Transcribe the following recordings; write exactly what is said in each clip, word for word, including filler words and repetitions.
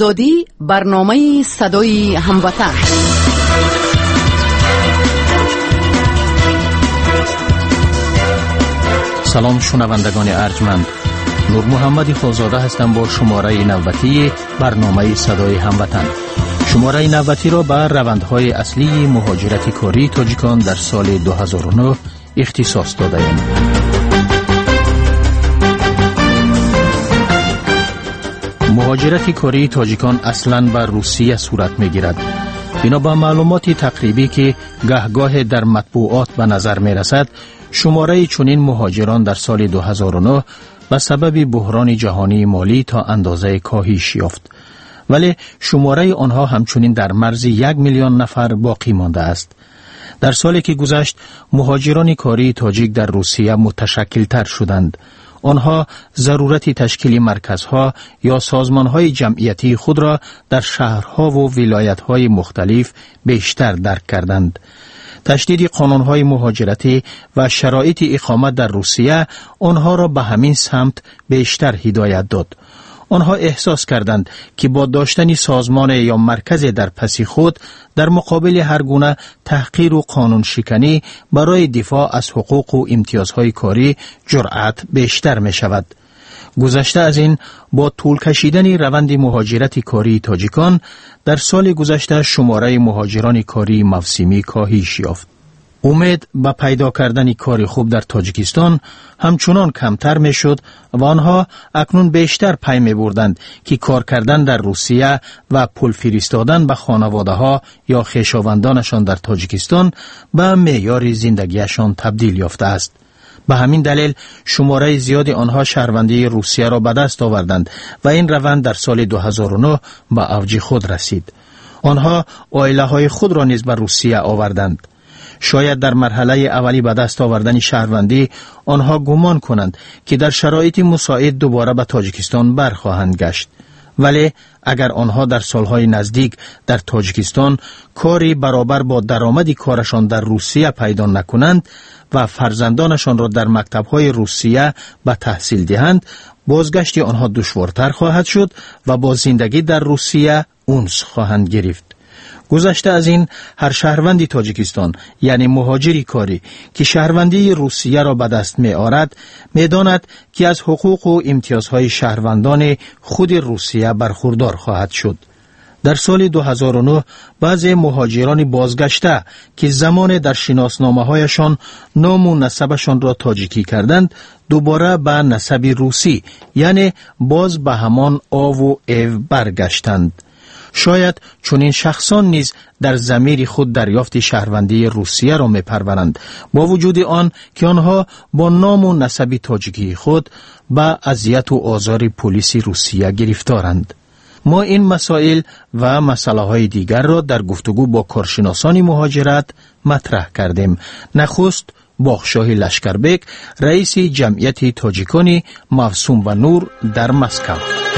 آزادی، برنامه صدای هموطن. سلام شنوندگان ارجمند، نور محمد خالزاده هستم با شماره نوبتی برنامه صدای هموطن. شماره نوبتی را بر روندهای اصلی مهاجرت کاری تاجیکان در سال دو هزار و نه اختصاص داده ایم. مهاجرت کاری تاجیکان اصلاً بر روسیه صورت می گیرد. بنا به معلومات تقریبی که گهگاه در مطبوعات به نظر می رسد، شماره چنین مهاجران در سال دو هزار و نه به سبب بحران جهانی مالی تا اندازه کاهش یافت. ولی شماره آنها همچنین در مرز یک میلیون نفر باقی مانده است. در سالی که گذشت، مهاجران کاری تاجیک در روسیه متشکل تر شدند. آنها ضرورت تشکیل مرکزها یا سازمانهای جمعیتی خود را در شهرها و ولایتهای مختلف بیشتر درک کردند. تشدید قانونهای مهاجرتی و شرایط اقامت در روسیه آنها را به همین سمت بیشتر هدایت داد. آنها احساس کردند که با داشتن سازمان یا مرکز در پس خود در مقابل هر گونه تحقیر و قانون شکنی برای دفاع از حقوق و امتیازهای کاری جرأت بیشتر می شود. گذشته از این، با طول کشیدن روند مهاجرت کاری تاجیکان، در سال گذشته شماره مهاجران کاری موسمی کاهش یافت. امید به پیدا کردن کار خوب در تاجیکستان همچنان کمتر می شد و آنها اکنون بیشتر پی می بردند که کار کردن در روسیه و پول فرستادن به خانواده ها یا خویشاوندانشان در تاجیکستان به معیار زندگیشان تبدیل یافته است. به همین دلیل شماره زیاد آنها شهروندی روسیه را به دست آوردند و این روند در سال دو هزار و نه به اوج خود رسید. آنها عائله های خود را نیز به روسیه آوردند. شاید در مرحله اولی به دست آوردن شهروندی آنها گمان کنند که در شرایط مساعد دوباره به تاجیکستان برخواهند گشت. ولی اگر آنها در سالهای نزدیک در تاجیکستان کاری برابر با درآمد کارشان در روسیه پیدا نکنند و فرزندانشان را در مکتب‌های روسیه به تحصیل دهند، بازگشت آنها دشوارتر خواهد شد و با زندگی در روسیه انس خواهند گرفت. گذشته از این، هر شهروندی تاجیکستان یعنی مهاجری کاری که شهروندی روسیه را به دست می آورد می داند که از حقوق و امتیازهای شهروندان خود روسیه برخوردار خواهد شد. در سال دو هزار و نه بعضی مهاجران بازگشته که زمان در شناسنامه هایشان نام و نسبشان را تاجیکی کردند، دوباره به نسب روسی یعنی باز به همان آ و ایو برگشتند. شاید چون این شخصان نیز در ضمیر خود دریافت شهروندی روسیه را می‌پرورند، با وجود آن که آنها با نام و نسب تاجیکی خود به اذیت و آزار پلیس روسیه گرفتارند. ما این مسائل و مسائل دیگر را در گفتگو با کارشناسان مهاجرت مطرح کردیم. نخست باغشاه لشکربک، رئیس جمعیت تاجیکان موسوم و نور در مسکو.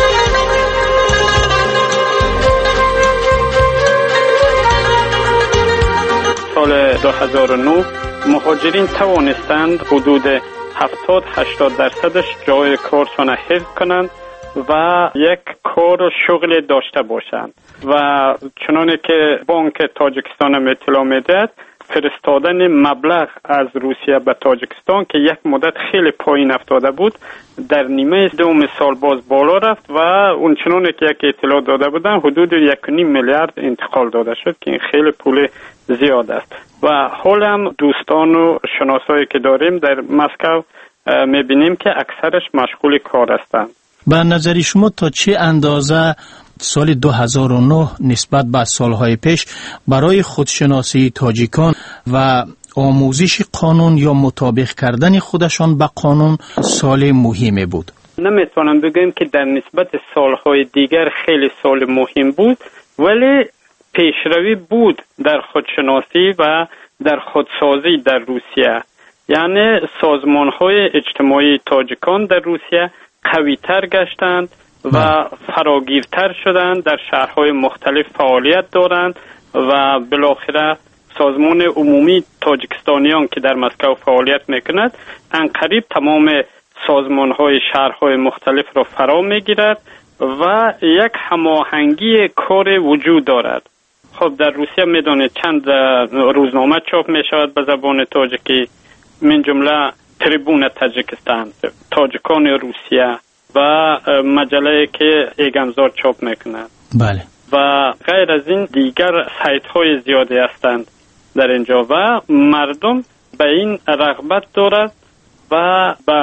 سال دو هزار و نه مهاجرین توانستند حدود هفتاد هشتاد درصدش جای کارشان حفظ کنند و یک کار و شغل داشته باشند و چنانه که بانک تاجیکستان هم اطلاع میدهد، فرستادن مبلغ از روسیه به تاجیکستان که یک مدت خیلی پایین افتاده بود، در نیمه دوم سال باز بالا رفت و اون چنانه که یک اطلاع داده بودن حدود یک و نیم میلیارد انتقال داده شد که این خیلی پول زیاد است. و حال هم دوستان و شناسایی که داریم در مسکو میبینیم که اکثرش مشغول کار هستند. به نظر شما تا چه اندازه سال دو هزار و نه نسبت به سالهای پیش برای خودشناسی تاجیکان و آموزش قانون یا مطابق کردن خودشان به قانون سال مهمی بود؟ نمیتونم بگم که در نسبت سالهای دیگر خیلی سال مهم بود، ولی پیشروی بود در خودشناسی و در خودسازی در روسیه. یعنی سازمانهای اجتماعی تاجیکان در روسیه قوی‌تر گشتند و فراگیرتر شدند، در شهرهای مختلف فعالیت دارند و بالاخره سازمان عمومی تاجیکستانیان که در مسکو فعالیت میکند انقریب تمام سازمانهای شهرهای مختلف را فرا میگیرد و یک هماهنگی کار وجود دارد. خب در روسیه میدونید چند روزنامه چاپ می شود به زبان تاجیکی، من جمله تریبون تاجیکستان، تاجیکان روسیه و مجله که ایگمزار چاپ میکند. بله. و غیر از این دیگر سایت های زیادی هستند در اینجا و مردم به این رغبت دارد و به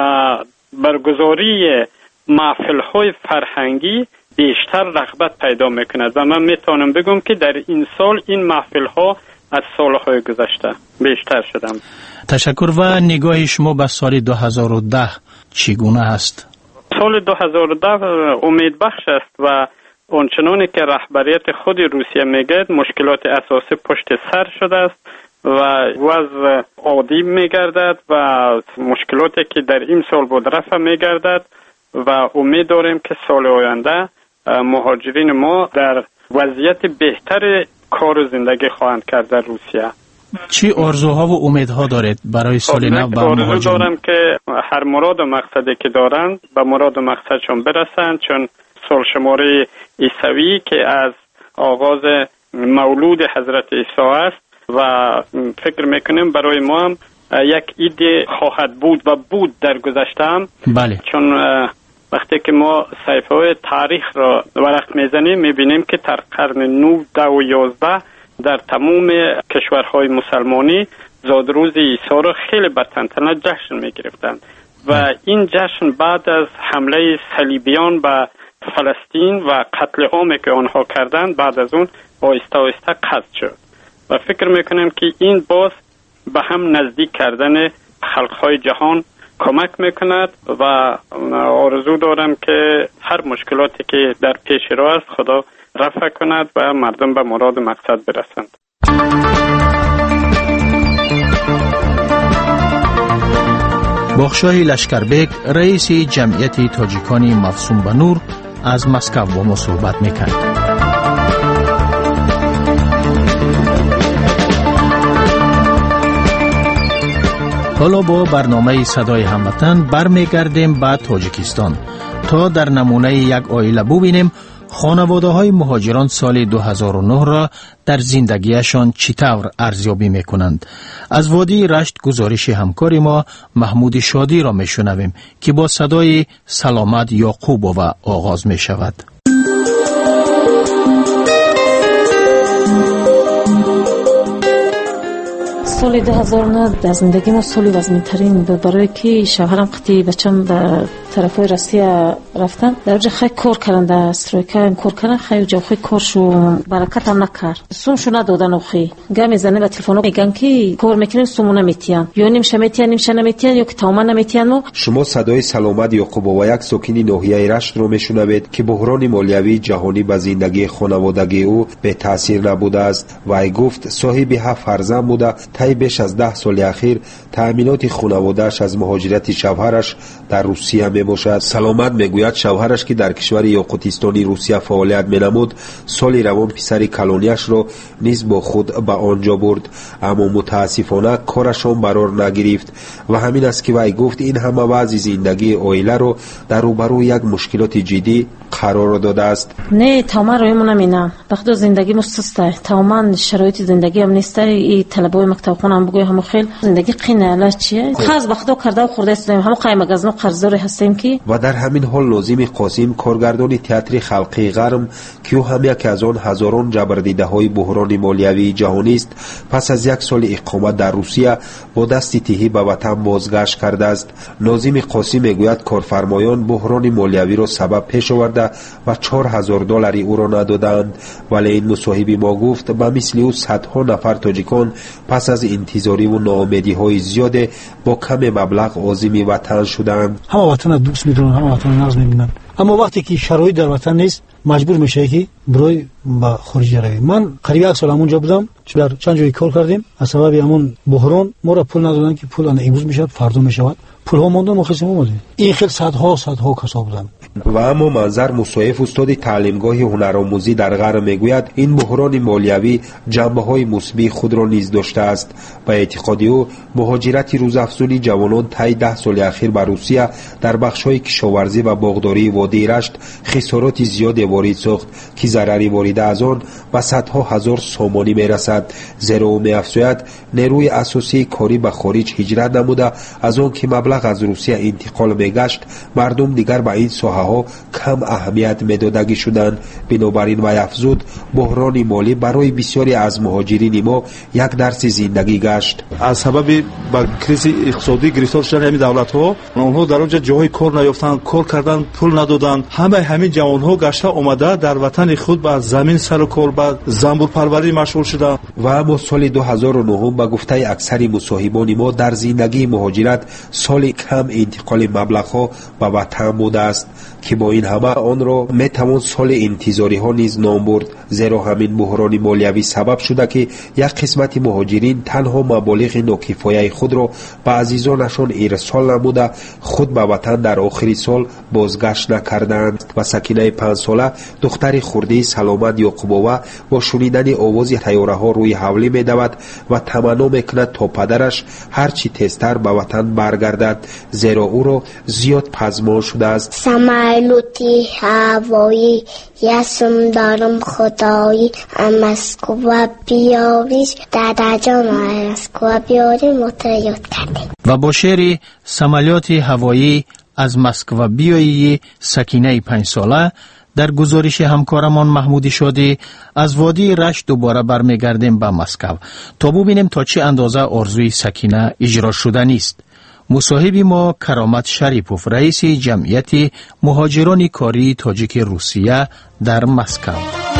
برگزاری محفل های فرهنگی بیشتر رغبت پیدا میکند و من میتونم بگم که در این سال این محفل ها از سالهای گذشته بیشتر شدم. تشکر. و نگاه شما به سال دو هزار و ده چگونه است؟ سال دو هزار و ده امید بخش است و اونچنانی که رهبریت خود روسیه میگه مشکلات اساسی پشت سر شده است و وضع عادی میگردد و مشکلاتی که در این سال بود رفع میگردد و امید داریم که سال آینده مهاجرین ما در وضعیت بهتر کار و زندگی خواهند کرد در روسیه. چی آرزوها و امیدها دارید برای سال نو با مهاجرین؟ آرزو دارم که هر مراد و مقصدی که دارند به مراد و مقصدشون برسند، چون سال شماره عیسوی که از آغاز مولود حضرت عیسی است و فکر میکنیم برای ما هم یک ایده خواهد بود و بود در گذشته هم. بله. چون وقتی که ما صفحه های تاریخ را ورق میزنیم میبینیم که در قرن نه، ده و یازده در تمام کشورهای مسلمانی زادروز عیسی را خیلی به تنتنه جشن میگرفتند و این جشن بعد از حمله صلیبیان به فلسطین و قتل عامی که آنها کردند بعد از اون آهسته آهسته قطع شد و فکر میکنم که این باز به هم نزدیک کردن خلقهای جهان کمک میکند و آرزو دارم که هر مشکلاتی که در پیش رو است خدا رفع کند و مردم به مراد مقصد برسند. بخشای لشکربک رئیس جمعیت تاجیکانی مفصوم به نور از مسکو با ما صحبت میکرد. حالا با برنامه صدای هموطن برمیگردیم به تاجیکستان تا در نمونه یک عائله ببینیم خانواده های مهاجران سال دو هزار و نه را در زندگیشان چطور ارزیابی میکنند. از وادی رشت گزارش همکار ما محمود شادی را میشنویم که با صدای سلامت یعقوبوف آغاز می شود. سال دو هزار و نه در زندگی ما سالی وزمین‌ترین بود، برای که شوهرم قطعی بچم به طرفای روسیه رفتن در اونجا خیلی کار کردن، در استرویکا کار کردن، خیلی جا خیلی کارشو برکت هم نکرد، سومشو ندادن. اخی گم میزنه به تلفن میگن که کار میکنین سومو نمیتین، یا نیمشه میتین نیمشه نمیتین، یا که تمام نمیتین. شما صدای سلامت یعقوبوف و یک ساکن ناحیه رشت رو میشنوید که بحران مالیوی جهانی به زندگی خانوادگی او به تاثیر نبوده است. وی گفت صاحب هفت فرزند بوده، تا بیش از ده سال اخیر تأمینات خانواده‌اش از مهاجرت شوهرش در روسیه می باشد. سلامت میگوید شوهرش که در کشور یاقوتستانی روسیه فعالیت می‌نمود، سال روان پسر کلونیش را نیز با خود به آنجا برد، اما متاسفانه کارشان قرار نگرفت و همین است که وی گفت این همه وضع زندگی عائله را در روبروی یک مشکلات جدی قرار داده است. نه تمام رویمون نمینم، بخدا زندگی مستسته، تمام شرایط زندگی هم نیسته. این طلبای مکتب خونم بگوی همو خیل زندگی قینه اله چیه خاص بخدا کرده و خورده استیم، همو قایم گزنو قرضدار هستیم که. و در همین حال ناظم قاسم کارگردان تئاتر خلقی غرم که او هم یک از آن هزاران جبردیده های بحران مالیوی جهانی است، پس از یک سال اقامت در روسیه با دست تهی به وطن بازگشت کرده است. ناظم قاسم میگوید کارفرمایان بحران مالیوی را سبب پیش آورده و چهار هزار دلاری او را ندادند، ولی این مصاحب ما گفت به مثل او صدها نفر تاجیکان پس از انتظاری و ناامیدی های زیاد با کم مبلغ عازم وطن شدند. همه وطن دوست میدونن، همه وطن ناز میبینن، اما وقتی که شرایط در وطن نیست مجبور میشه که برای با خارج روی. من قریب یک سال همونجا بودم، در چند جایی کار کردیم، از سبب همون بحران ما را پول ندادن که پول امروز میشه فردا میشود، پولها ماندن مخصم اومدیم. این خیلی صدها صدها کسا بودن. و اما منظر مصایف استاد تعلیمگاه هنرآموزی در غر میگوید این بحران مالیوی جنبه‌های مثبت خود را نیز داشته است. به اعتقاد او مهاجرت روزافزونی جوانان طی ده سال اخیر به روسیه در بخش‌های کشاورزی و باغداری وادی رشت خسارات زیادی وارد ساخت که ضرری وارد از آن به صدها هزار سامانی میرسد. زیرا او می‌افزاید نیروی اساسی کاری به خارج هجرت نموده از آن که مبلغ از روسیه انتقال میگشت مردم دیگر به این ساحه ها کم اهمیت میدادگی شدند. بنابراین وی افزود بحران مالی برای بسیاری از مهاجرین ما یک درس زندگی گشت. از سبب با کریز اقتصادی گرفتار شدن همین دولت ها اونها در اونجا جای کار نیافتند، کار کردن پول ندادند. همه همین جوان ها گشته اومده در وطن خود با زمین سر و کار با زنبور پروری مشغول شدند. و اما سال دو هزار و نه به گفته اکثر مصاحبان ما در زندگی مهاجرت سال کم انتقال مبلغ ها به وطن بوده است که با این همه آن را می توان سال انتظاری ها نیز نام برد. زیرا همین بحران مالیوی سبب شده که یک قسمت مهاجرین تنها مبالغ ناکفایه خود را به عزیزانشان ارسال نموده خود به وطن در آخر سال بازگشت نکردند. و سکینه پنج ساله دختر خرده سلامت یعقوبووا با شنیدن آواز طیاره ها روی حوله می دود و تمنا میکند تا پدرش هرچی تیزتر به وطن برگردد زیرا او را زیاد پزمان شده است. سمایلوتی هوایی یسم دارم خدایی امسکو بیاریش دادا جان امسکو بیاری موتر یاد کردیم. و با شعر سمالیات هوایی از مسکو بیایی سکینه پنج ساله در گزارش همکارمان محمود شادی از وادی رشت دوباره برمیگردیم به مسکو تا ببینیم تا چه اندازه آرزوی سکینه اجرا شده نیست. مصاحب ما کرامت شریپوف رئیس جمعیت مهاجران کاری تاجیک روسیه در مسکو.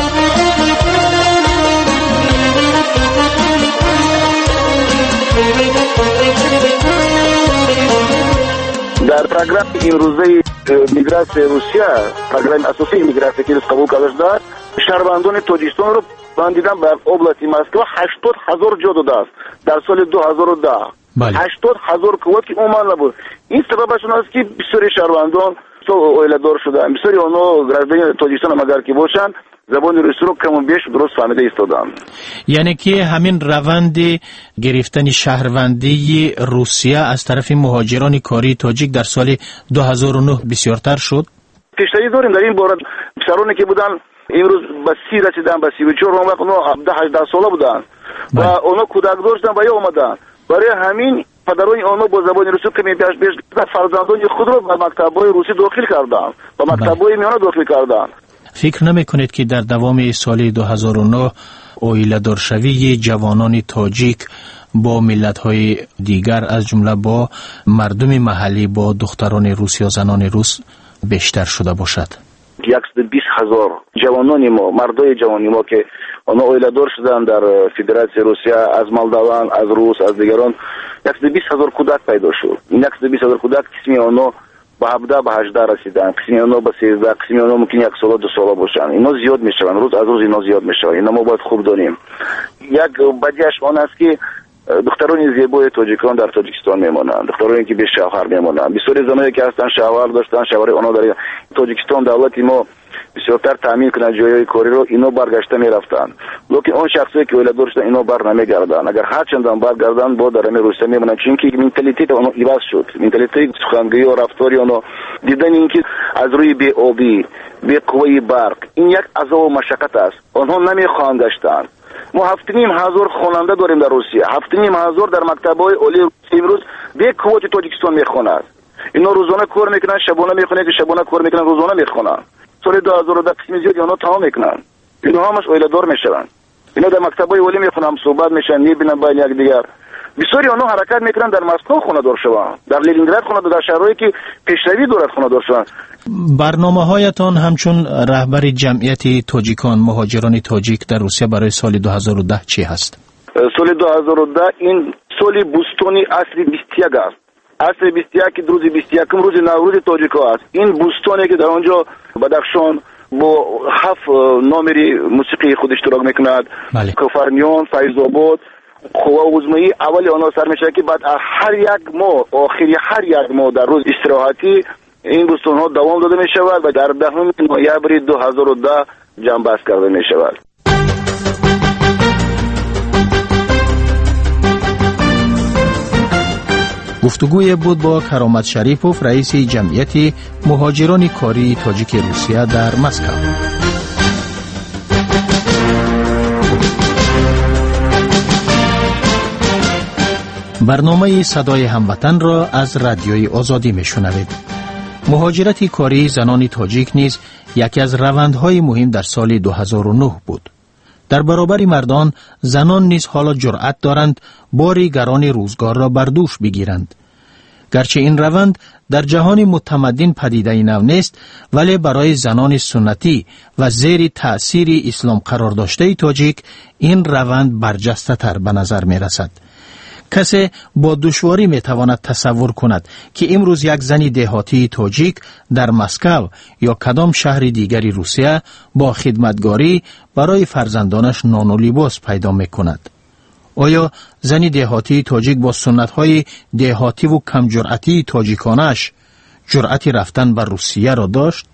در программе امروزه میگراسیون روسیه программе اساسی میگراسیون که قبول کرده شده شهروندان تاجیکستان رو باندیدن به область مسکو هشتاد هزار جا داده است در سال دو هزار و ده. بله. هشتاد هزار کووت که اومد نبود. این سببشون است که بسیاری شهروندان اویله‌دار شدن. بسیاری آنها گردن تاجیکستان اگر که باشن زبان روسی رو کم و بیش درست فهمیده ایستادن. یعنی که همین روند گرفتن شهروندی روسیه از طرف مهاجران کاری تاجیک در سال دو هزار و نه بسیارتر شد. پیشتری داریم در این باره. پسرانی که بودن امروز به سی رسیدن به سی و چهار اون وقت اونها هفده هجده ساله بودن و اونها کودک داشتن و یا اومدن. برای همین پدران آنها با زبان روسی کمی بیش بیش فرزندان خود رو به مکتب‌های روسی داخل کردن و مکتب‌های میانه داخل کردن. فکر نمی کنید که در دوام سال دو هزار و نه اویله‌دار شوی جوانان تاجیک با ملت‌های دیگر از جمله با مردم محلی با دختران روس یا زنان روس بیشتر شده باشد؟ صد و بیست هزار جوانان ما مردای جوانی ما که آنها اویله‌دار شدن در فدراسیون روسیه از مالدوان از روس از دیگران صد و بیست هزار کودک پیدا شد. این صد و بیست هزار کودک قسمی آنها به هفده به هجده رسیدن، قسمی آنها به سیزده، قسمی آنها ممکن یک سال دو سال باشن. اینا زیاد میشون، روز از روز اینا زیاد میشون. اینا ما باید خوب داریم. یک بدیش آن است که دختران زیبای تاجیکان در تاجیکستان میمونند، دخترانی که به شوهر میمونند. بسیاری زنایی که هستن شوهر داشتن، شوهر آنها در تاجیکستان دولت ما بسیارتر تامین کنه جایهای کاری رو، اینا برگشته میرفتن. لکن اون شخصی که ولادت داشتن اینا بر نمیگردن. اگر هر چندان برگردن با در روسیه میمونن، چون مентالیتی اونها عوض شد. مентالیتی سخنگوی و رفتاری اونها دیدن اینکه از روی بی آبی، بی قوه برق این یک عذاب و مشقت است. آنها نمیخوان گشتن. ما هفت نیم هزار خواننده داریم در روسیه، هفت نیم هزار در مکتب‌های عالی امروز به قوت تاجیکستان میخونند. اینا روزانه کار میکنن، شبانه میخونن، که شبانه کار میکنن، روزانه میخونن. سال دو هزار و ده قسم زیادی اونا تمام میکنن. اینا همش اویله‌دار میشن. اینا در مکتب‌های عالی میخونن، صحبت میشن، میبینن با یک دیگر. بسیاری اونا حرکت میکنن در مسکو خونه دار شوند، در لنینگراد خونه در شهرهایی که پیشروی دارد خونه دار شوند. برنامه‌هایتان همچون رهبر جمعیت تاجیکان مهاجران تاجیک در روسیه برای سال دو هزار و ده چی هست؟ سال دو هزار و ده این سال بوستونی اصلی بیست و یک است. اصل بیست و یک روز بیست و یک روز نوروز تاجیک‌ها است. این بوستونی که در آنجا بدخشان با هفت نامری موسیقی خود اشتراک میکند، بله. کفرنیان، فیض‌آباد قوا عظمایی اول آنها سر میشه که بعد هر یک ماه آخری هر یک ماه در روز استراحتی این بستان ها دوام داده می شود و در دهم نوامبر دو هزار و ده جنبست کرده می شود. گفتگوی بود با کرامت شریفوف، رئیس جمعیت مهاجران کاری تاجیک روسیه در مسکو. برنامه صدای هموطن را از رادیوی آزادی میشنوید. مهاجرت کاری زنان تاجیک نیز یکی از روندهای مهم در سال دو هزار و نه بود. در برابر مردان، زنان نیز حالا جرأت دارند باری گران روزگار را بر دوش بگیرند. گرچه این روند در جهان متمدن پدیده نو نیست، ولی برای زنان سنتی و زیر تأثیر اسلام قرار داشته تاجیک این روند برجسته تر به نظر می رسد. کسی با دشواری می تواند تصور کند که امروز یک زنی دهاتی تاجیک در مسکو یا کدام شهر دیگری روسیه با خدمتگاری برای فرزندانش نان و لباس پیدا می کند. آیا زنی دهاتی تاجیک با سنت‌های دهاتی و کم جرأتی تاجیکانش جرأتی رفتن بر روسیه را داشت؟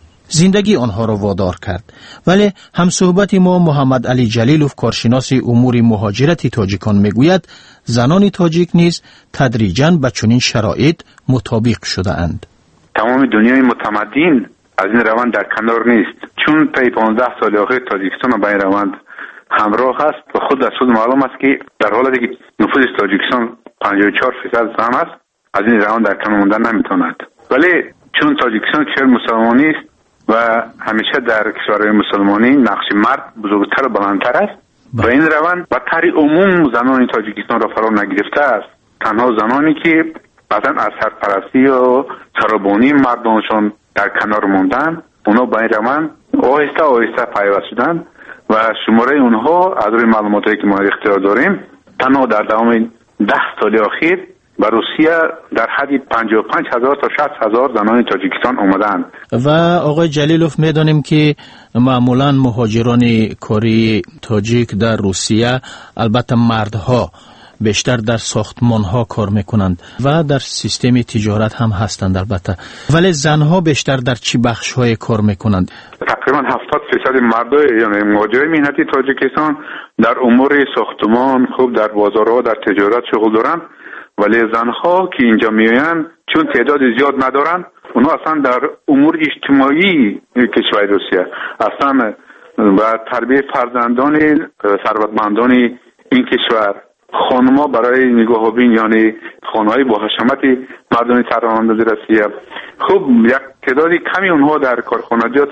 زندگی آنها را وادار کرد. ولی همصحبت ما محمد علی جلیلوف، کارشناس امور مهاجرت تاجیکان، میگوید زنان تاجیک نیز تدریجاً به چنین شرایط مطابق شده اند. تمام دنیای متمدن از این روند در کنار نیست، چون طی پانزده سال اخیر تاجیکستان با این روند همراه است و خود از خود معلوم است که در حالی که نفوذ تاجیکستان پنجاه و چهار درصد زن است، از این روند در کنار ماندن نمیتواند. ولی چون تاجیکستان کشور مسلمانی است و همیشه در کشورهای مسلمانی نقش مرد بزرگتر و بلندتر است و این روند به طور عموم زنان تاجیکستان را فرا نگرفته است. تنها زنانی که بعضا از سرپرستی و سربانی مردانشان در کنار ماندن، اونا با این روند آهسته آهسته پیوست شدند و شماره اونها از روی معلوماتی که ما اختیار داریم تنها در دوام ده سال اخیر به روسیه در حد پنجاه و پنج هزار تا شصت هزار زنان تاجیکستان آمدند. و آقای جلیلوف، میدانیم که معمولا مهاجران کاری تاجیک در روسیه البته مردها بیشتر در ساختمان ها کار میکنند و در سیستم تجارت هم هستند البته، ولی زنها بیشتر در چی بخش های کار میکنند؟ تقریبا هفتاد درصد مردای یعنی مهاجرای مهنتی تاجیکستان در امور ساختمان، خوب در بازارها، در تجارت شغل دارند، ولی زنها که اینجا میآیند چون تعداد زیاد ندارند، اونها اصلا در امور اجتماعی کشور روسیه اصلا و تربیت فرزندان ثروتمندان این کشور، خانم‌ها برای نگاه‌بین یعنی خانه‌های با حشمت مردان ثروتمند روسیه، خب یک تعداد کمی اونها در کارخانجات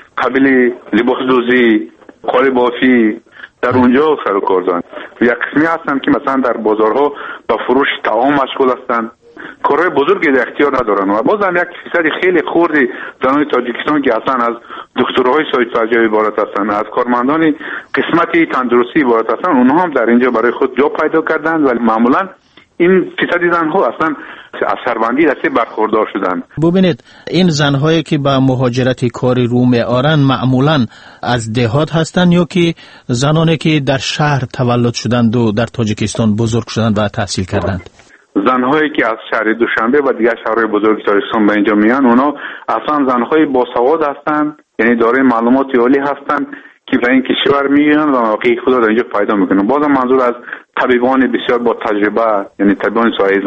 قبیل لباس دوزی، کار بافی در اونجا سر و کار دارند. یک قسمی هستن که مثلا در بازارها با فروش طعام مشغول هستند، کارهای بزرگی در اختیار ندارن و بازم یک فیصد خیلی خوردی زنان تاجیکستان که اصلا از دکترهای سایت فجای عبارت هستند، از کارمندان قسمتی تندرستی عبارت هستند، اونها هم در اینجا برای خود جا پیدا کردند ولی معمولا این فیصد زنها اصلا از سربندی دسته برخوردار شدند. ببینید این زنهایی که با مهاجرت کاری رو میآرن معمولا از دهات هستند یا که زنانی که در شهر تولد شدند و در تاجیکستان بزرگ شدند و تحصیل کردند؟ زنهایی که از شهر دوشنبه و دیگر شهرهای بزرگ تاجیکستان به اینجا میان، اونا اصلا زنهای باسواد هستند، یعنی دارای معلومات عالی هستند که به این کشور میان و واقعی خود را اینجا پیدا میکنن. بازم منظور از طبیبان بسیار با تجربه، یعنی طبیبان سایه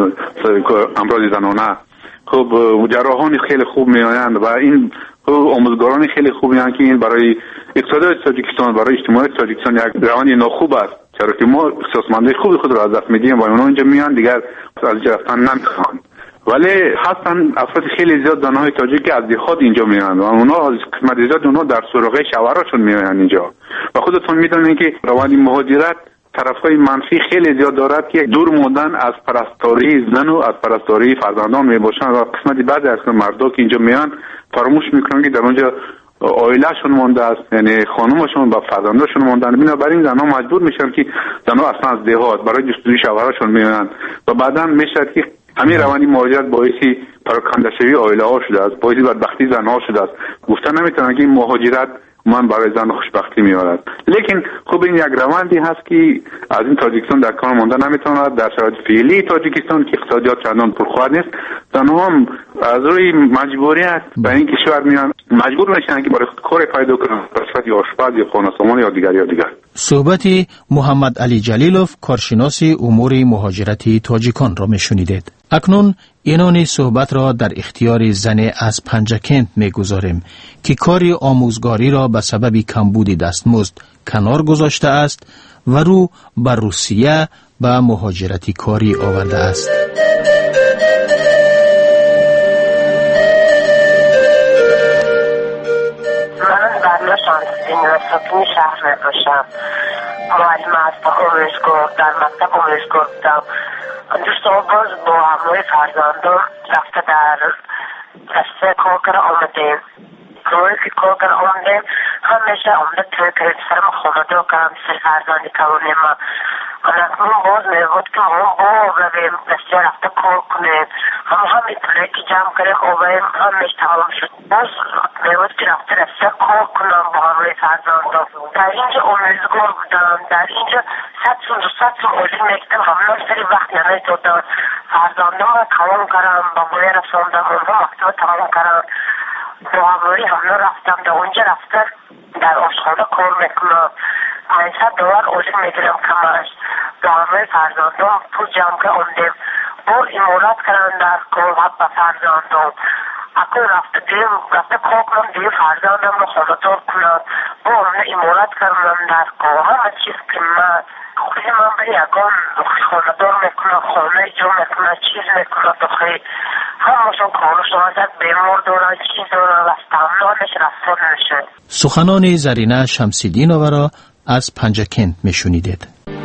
امراض زنانه، خب جراحان خیلی خوب میآیند و این آموزگاران خیلی خوبی هستند که این برای اقتصاد تاجیکستان، برای اجتماعی تاجیکستان یک روند ناخوب است، چرا که ما احساسمندی خوبی خود را از دست میدیم و اونا اینجا میان دیگر از اینجا رفتن نمیخوان. ولی هستن افراد خیلی زیاد زنهای تاجیک از دهات اینجا میان و اونا از قسمت زیاد اونا در سراغ شوهراشون میان اینجا و خودتون میدونین که روند مهاجرت طرفای منفی خیلی زیاد دارد که دور موندن از پرستاری زن و از پرستاری فرزندان میباشن و قسمت بعضی از مردا که اینجا میان فراموش میکنن که در اونجا عائله‌شون مونده است، یعنی خانمشون با فرزندانشون موندن. بنابراین زنها مجبور میشن که زنها اصلا از دهات برای جستجوی شوهرشون میان و بعداً میشه که همین روانی مهاجرت باعثی پراکنده شوی عائله ها شده است، باعثی بدبختی زنها شده است. گفتن نمیتونن که این مهاجرت من برای زن خوشبختی می‌آورد. لیکن خب این یک روندی هست که از این تاجیکستان در کار مانده نمیتواند. در شرایط فعلی تاجیکستان که اقتصادیات چندان پرخواه نیست، تنها هم از روی مجبوریت به این کشور میان مجبور میشن که برای خود کار پیدا کنند، به صورت آشپز یا خانه‌سامان یا دیگر یا دیگر. صحبت محمد علی جلیلوف، کارشناس امور مهاجرتی تاجیکان را میشنیدید. اکنون اینان صحبت را در اختیار زن از پنجکند میگذاریم که کاری آموزگاری را به سبب کمبود دستمزد کنار گذاشته است و رو به روسیه به مهاجرتی کاری آورده است. من برای شانسی نوستانی شهر می باشم. معلم هستم، آموزگار در مکتب آموزگار بودم. دوست باز با همه فرزندان رفته در رسته کار کرده آمدیم. روی که کار کرده آمدیم همیشه آمده توی کرد سرم خانده کردم سر فرزندی کونیم. اکنون باز میگود که هم با رویم رسته رفته کار کنیم. هم همی پولی که جمع کریم آباییم همیش تمام شد. باز میگود که رفته رسته کار کنم با همه فرزندان. در اینجا آموزگار بودم، در اینجا صد سال و صد سال اولی میکتم همون سری وقت نمی دادن. فرزندان را تمام کردم، با بوی رساندم، اونها مکتب تمام کردم. با هموری همون رفتم، در اونجا رفته در آشخانه کار میکنم. پانصد دلار اولی میگیرم کمش. با همه فرزندان پول جمع که اومدیم. با امارات کردن در کار به فرزندان. اکنون رفته دیم رفته کار کنم دیم فرزندم رو خانه دار کنم. با همه امارات کردن در کار همه چیز که من خوزی من به یکان خانه دار میکنم، خانه جو میکنم، چیز میکنم دخوی همشون کارشون ازت بیمار دارن، چیز دارن، رفتمنانش رفتار نشه. سخنان زرینه شمسیدین آورا از پنجکند میشنیدید.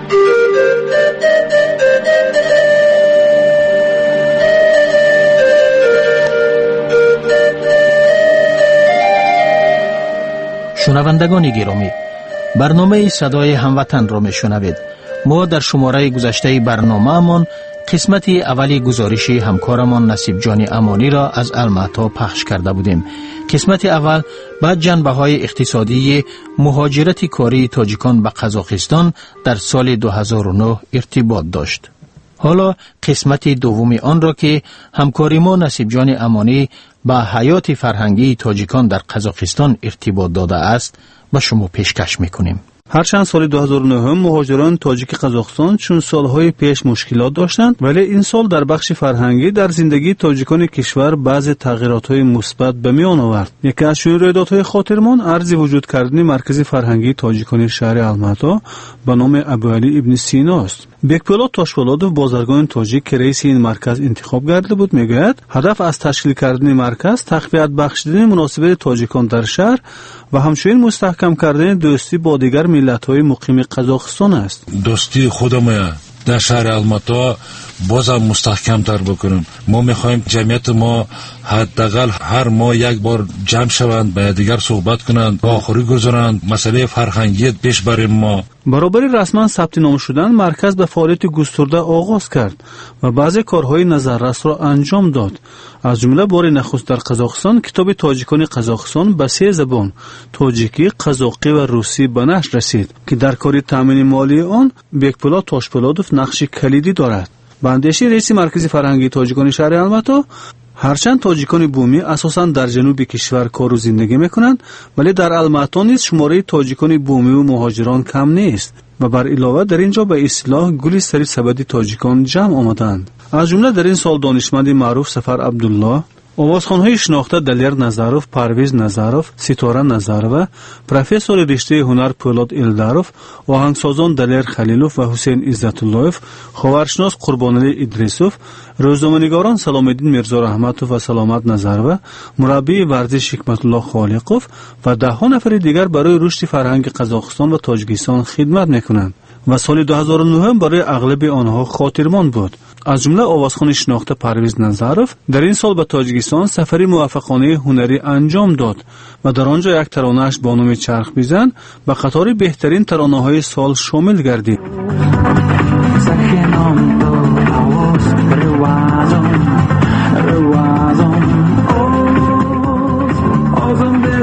شنوندگان گرامی، برنامه صدای هموطن را میشنوید. ما در شماره گذشته برنامه‌مان قسمت اولی گزارش همکارمان نصیب جان امانی را از المعطا پخش کرده بودیم. قسمت اول با جنبه‌های اقتصادی مهاجرت کاری تاجیکان به قزاقستان در سال دو هزار و نه ارتباط داشت. حالا قسمت دومی آن را که همکاری ما نصیب جان امانی با حیات فرهنگی تاجیکان در قزاقستان ارتباط داده است به شما پیشکش میکنیم. هرچند سال دو هزار و نه مهاجران تاجیک قزاقستان چون سالهای پیش مشکلات داشتند، ولی این سال در بخش فرهنگی در زندگی تاجیکان کشور بعض تغییرات‌های مثبت به میان آورد. یکی از چنین رویدادهای خاطرمان ارزی وجود کردن مرکز فرهنگی تاجیکان شهر المعطا به نام ابوعلی ابن سینا است. بکپولات تاشپولادوف بازرگان تاجیک که رئیس این مرکز انتخاب کرده بود میگوید هدف از تشکیل کردن مرکز تقویت بخشیدن مناسبات تاجیکان در شهر و همچنین مستحکم کردن دوستی با دیگر ملت‌های مقیم قزاقستان است. دوستی خودمون در شهر المعطا بازم مستحکم تر بکنیم. ما میخوایم جمعیت ما حداقل هر ماه یک بار جمع شوند، با دیگر صحبت کنند، با آخری گذارند، مسئله فرهنگی پیش بریم. ما برابری رسما ثبت نام شدن مرکز به فعالیت گسترده آغاز کرد و بعضی کارهای نظررس را انجام داد. از جمله بار نخست در قزاقستان کتاب تاجیکان قزاقستان به سه زبان تاجیکی، قزاقی و روسی به نشر رسید که در کار تامین مالی آن بکپولات تاشپولادوف نقش کلیدی دارد. به اندیشه رئیس مرکز فرهنگی تاجیکان شهر المعطا، هرچند تاجیکان بومی اساساً در جنوب کشور کار و زندگی میکنند، ولی در المعطا نیز شماره تاجیکان بومی و مهاجران کم نیست و بر علاوه در اینجا به اصطلاح گلی سری سبدی تاجیکان جمع آمدند. از جمله در این سال دانشمند معروف سفر عبدالله، آوازخوان‌های شناخته دلیر نظروف، پرویز نظروف، ستاره نظروه، پروفسور رشته هنر پولاد الداروف، آهنگسازان دلیر خلیلوف و حسین عزت‌اللهوف، خاورشناس قربانعلی ادریسوف، روزنامه‌نگاران سلام‌الدین میرزا رحمتوف و سلامت نظروه، مربی ورزش حکمت الله خالقوف و ده ها نفر دیگر برای رشد فرهنگ قزاقستان و تاجیکستان خدمت می‌کنند و سال دو هزار و نه برای اغلب آنها خاطرمان بود. از جمله آوازخوان شناخته پرویز نظروف در این سال به تاجیکستان سفری موفقانه هنری انجام داد و در آنجا یک ترانه‌اش با نام چرخ بیزن به قطار بهترین ترانه‌های سال شامل گردید.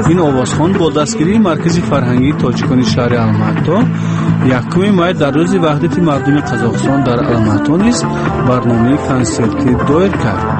این آوازخوان با دستگیری مرکز فرهنگی تاجیکان شهر الماتا یکم مای در روز وحدت مردم قزاقستان در الماتا نیز برنامه کنسرتی دایر کرد.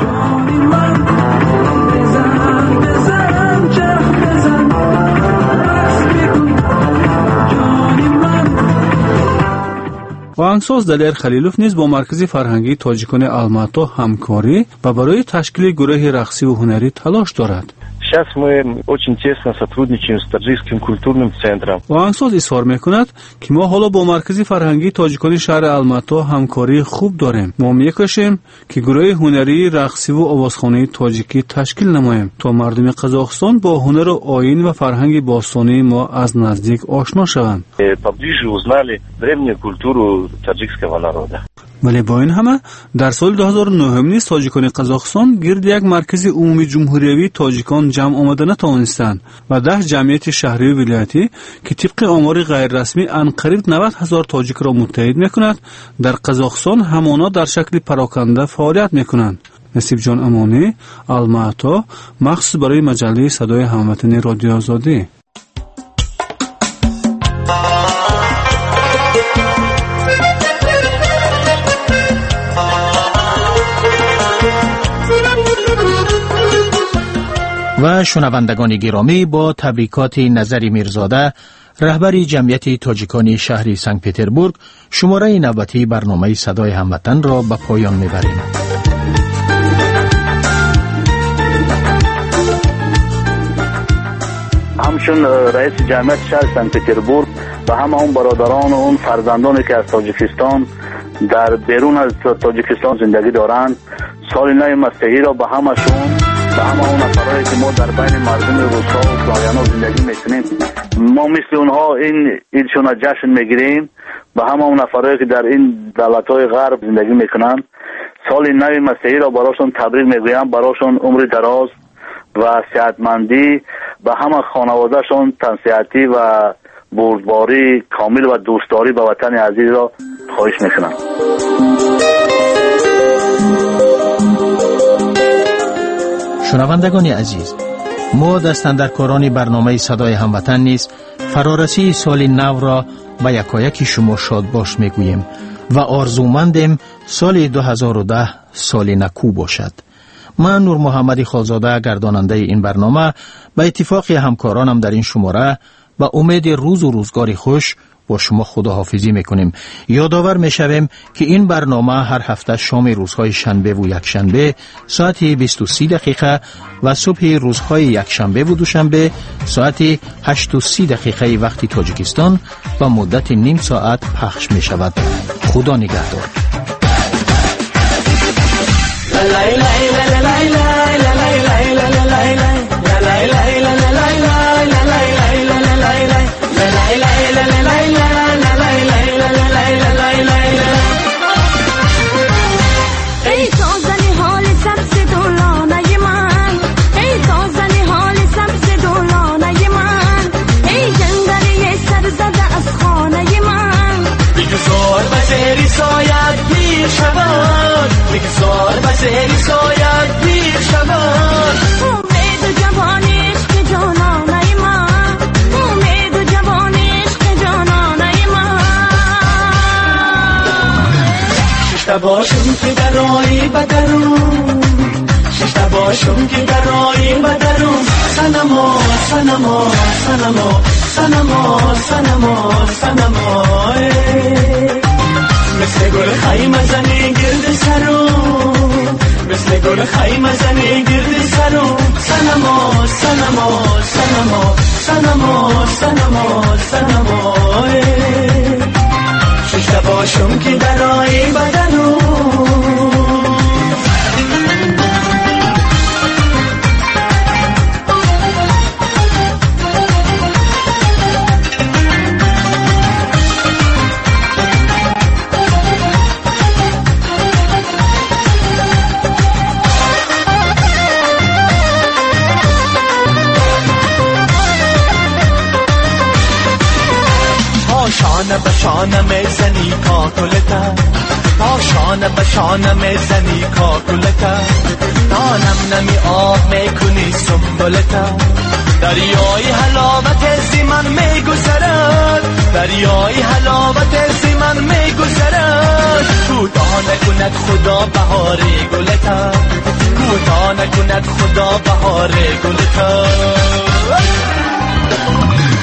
آهنگساز دلیر خلیلوف نیز با مرکز فرهنگی تاجیکان الماتا همکاری و برای تشکیل گروه رقصی و هنری تلاش دارد. Сейчас мы очень тесно сотрудничаем с Таджикским культурным центром. آهنگساز اظهار میکند که ما حالا با مرکز فرهنگی تاجیکان شهر الماتا همکاری خوب داریم. ما میکوشیم که گروه هنری رقصی و آوازخوانی تاجیکی تشکیل نماییم تا مردم قزاقستان با هنر و آیین و فرهنگ باستانی ما از نزدیک آشنا شوند. Поближе узнали древнюю культуру таджикского народа. ولی با این همه در سال دو هزار و نه نیز تاجیکان قزاقستان گرد یک مرکز عمومی جمهوریوی تاجیکان جمع آمده نتوانستند و ده جمعیت شهری و ولایتی که طبق آمار غیر رسمی انقریب نود هزار تاجیک را متحد میکند در قزاقستان همانا در شکل پراکنده فعالیت میکنند. نصیب جان امانی، الماتا، مخصوص برای مجله صدای هموطنی رادیو آزادی. و شنوندگان گرامی، با تبریکات نظری میرزاده رهبر جمعیت تاجیکان شهر سنت پتربورگ شماره نوبتی برنامه صدای هموطن را به پایان میبریم. همچون رئیس جمعیت شهر سنت پتربورگ و همه اون برادران و اون فرزندانی که از تاجیکستان در بیرون از تاجیکستان زندگی دارند، سال نو مسیحی را به همشون و همه اون افرادی که ما در بین مردم روسا و اوکراین زندگی میکنیم، ما مثل اونها این عیدشون را جشن میگیریم. و همه اون افرادی که در این دولت‌های غرب زندگی میکنند، سال نو مسیحی را براشون تبریک میگویم، براشون عمر دراز و صحتمندی و همه خانوادهشون تنصیحاتی و بردباری کامل و دوستداری به وطن عزیز را خواهش میکنم. شنوندگان عزیز، ما دستاندرکاران برنامه صدای هموطن نیز فرارسی سال نو را به یکایک شما شاد باش میگوییم و آرزومندیم سال دو هزار و ده سال نکو باشد. من نور محمدی خالزاده گرداننده این برنامه به اتفاق همکارانم در این شماره با امید روز و روزگاری خوش با شما خداحافظی میکنیم. یادآور میشویم که این برنامه هر هفته شام روزهای شنبه و یکشنبه ساعت بیست و سه دقیقه و صبح روزهای یکشنبه و دوشنبه ساعت هشت و سی دقیقه وقت تاجیکستان و مدت نیم ساعت پخش می شود. خدا نگهدار. باشم که در آیی بدرون، ششتا باشم که در آیی بدرون، سنما سنما سنما سنما سنما سنما مثل گل خیمه زنی گرد سرون، مثل گل خیمه زنی گرد سرون، سنما سنما سنما سنما سنما سنما ششتا باشم که در آیی بدرون. شانه به شانه میزنی کاکلتا، تا شانه به شانه میزنی کاکلتا، تا نم نمی آب میکنی سنبلتا، دریای حلاوت زی من میگذرد دریای حلاوت زی من میگذرد کوتاه نکند خدا بهار گلتا کوتاه نکند خدا بهار گلتا